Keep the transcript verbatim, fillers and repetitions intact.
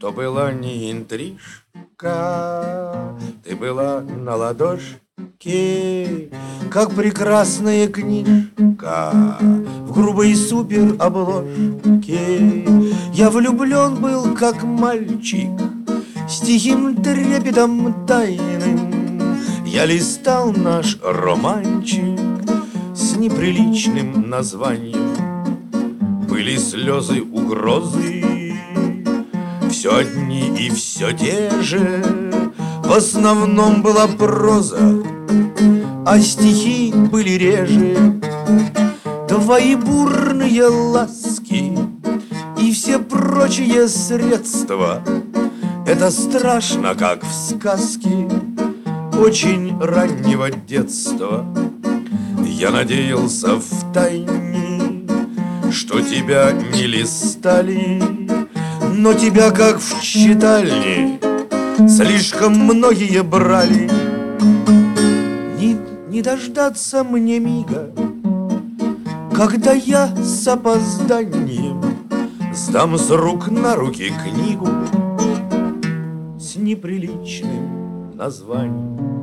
То была не интрижка, ты была на ладошке, как прекрасная книжка в грубой супер обложке. Я влюблен был, как мальчик, с тихим трепетом тайным. Я листал наш романчик с неприличным названием. Были слезы, угрозы, все одни и все те же. В основном была проза, а стихи были реже. Твои бурные ласки и все прочие средства — это страшно, как в сказке очень раннего детства. Я надеялся втайне, что тебя не листали, но тебя, как в читальне, слишком многие брали. Не, не дождаться мне мига, когда я с опозданием сдам с рук на руки книгу с неприличным названием.